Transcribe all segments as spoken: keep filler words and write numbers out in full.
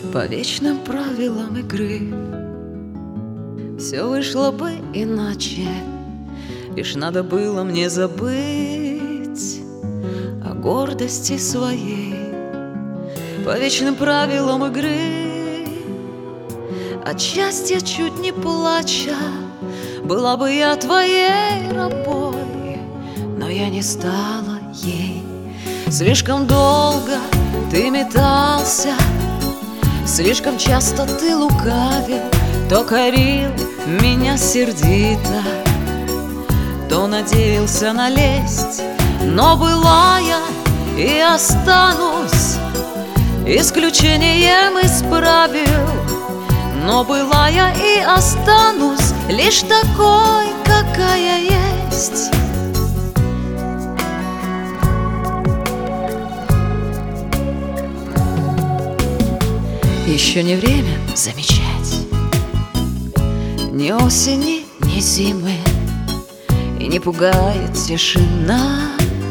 по вечным правилам игры. Все вышло бы иначе, лишь надо было мне забыть о гордости своей. По вечным правилам игры, от счастья чуть не плача, была бы я твоей рабой, но я не стала ей. Слишком долго ты метался, слишком часто ты лукавил, то корил меня сердито, то надеялся налезть. Но была я и останусь исключением из правил. Но была я и останусь лишь такой, какая есть. Еще не время замечать ни осени, ни зимы, и не пугает тишина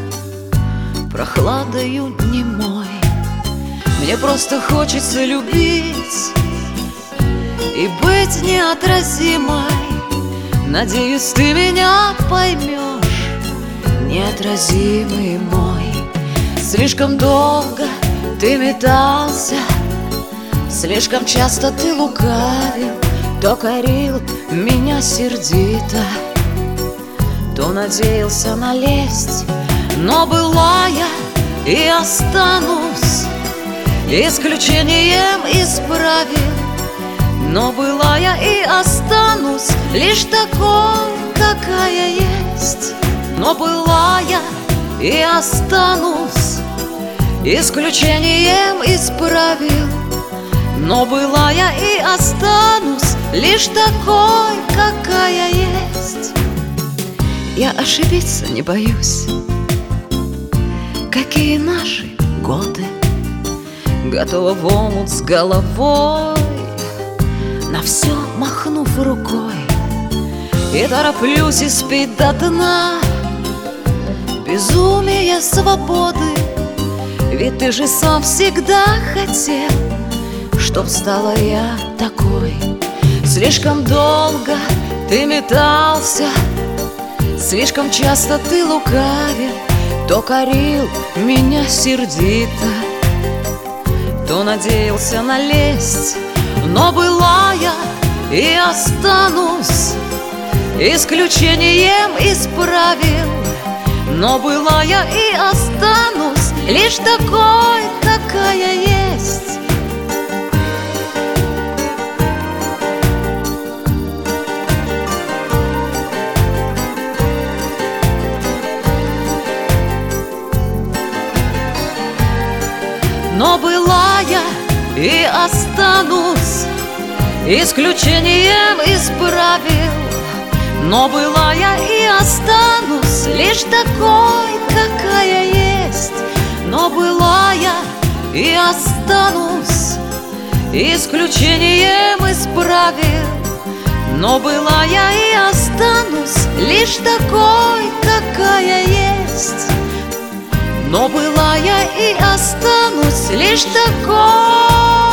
прохладою немой. Мне просто хочется любить и быть неотразимой. Надеюсь, ты меня поймешь, неотразимый мой. Слишком долго ты метался, слишком часто ты лукавил, то корил меня сердито, то надеялся налезть. Но была я и останусь исключением из правил. Но была я и останусь лишь такой, какая есть. Но была я и останусь исключением из правил. Но была я и останусь лишь такой, какая есть. Я ошибиться не боюсь. Какие наши годы, готова в омут с головой, на все махнув рукой, и тороплюсь испить до дна безумие свободы. Ведь ты же сам всегда хотел, чтоб стала я такой. Слишком долго ты метался, слишком часто ты лукавил, то корил меня сердито, то надеялся налезть. Но была я и останусь исключением из правил. Но была я и останусь лишь такой, какая есть. Но была я и останусь исключением из правил. Но была я и останусь лишь такой, какая есть. Но была я и останусь исключением из правил. Но была я и останусь лишь такой, какая есть. Но была я и останусь лишь такой.